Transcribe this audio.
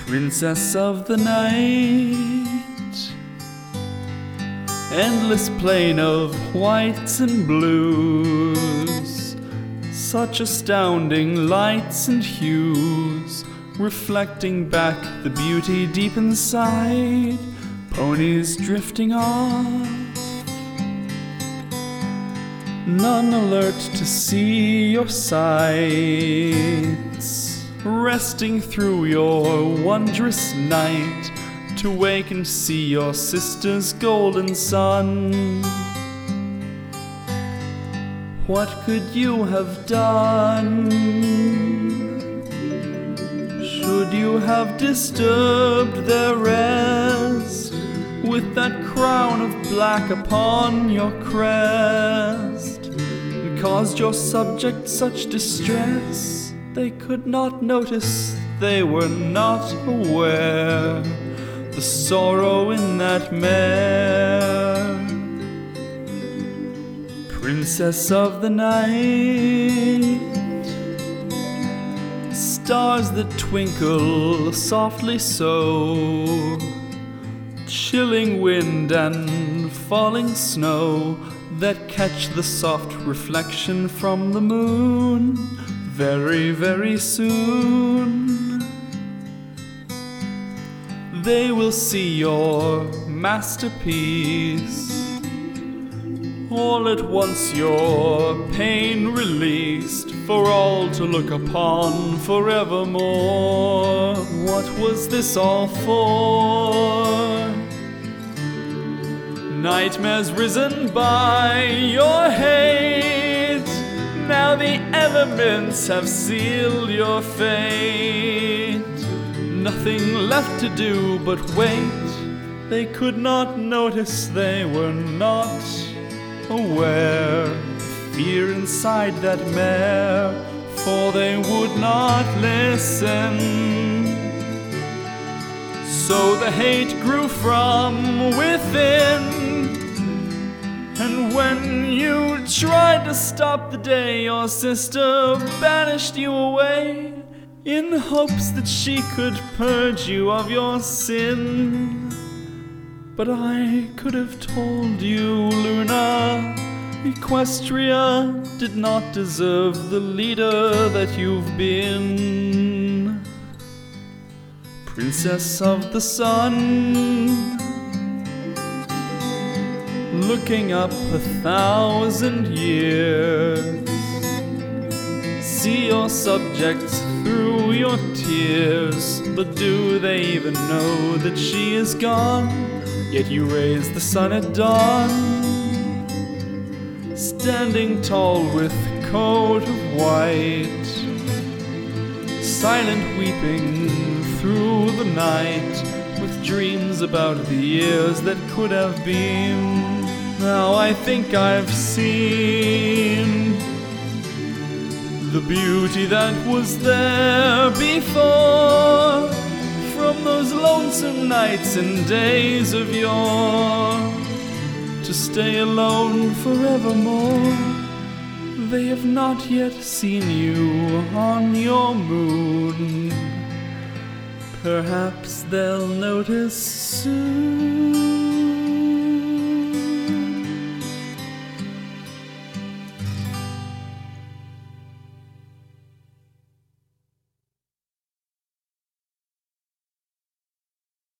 Princess of the night, endless plain of whites and blues, such astounding lights and hues, reflecting back the beauty deep inside, ponies drifting off, none alert to see your sights, resting through your wondrous night, to wake and see your sister's golden sun. What could you have done? Should you have disturbed their rest with that crown of black upon your crest, and caused your subjects such distress they could not notice, they were not aware, the sorrow in that mare? Princess of the night, stars that twinkle softly so, chilling wind and falling snow that catch the soft reflection from the moon very, very soon. They will see your masterpiece, all at once your pain released, for all to look upon forevermore. What was this all for? Nightmares risen by your hate, now the elements have sealed your fate. Nothing left to do but wait. They could not notice, they were not aware, fear inside that mare, for they would not listen. So the hate grew from within, and when you tried to stop the day, your sister banished you away, in hopes that she could purge you of your sin. But I could have told you, Luna, Equestria did not deserve the leader that you've been. Princess of the sun, looking up 1,000 years, see your subjects through your tears, but do they even know that she is gone? Yet you raise the sun at dawn, standing tall with coat of white, silent weeping through the night, with dreams about the years that could have been. Now I think I've seen the beauty that was there before, from those lonesome nights and days of yore, to stay alone forevermore. They have not yet seen you on your moon, perhaps they'll notice soon.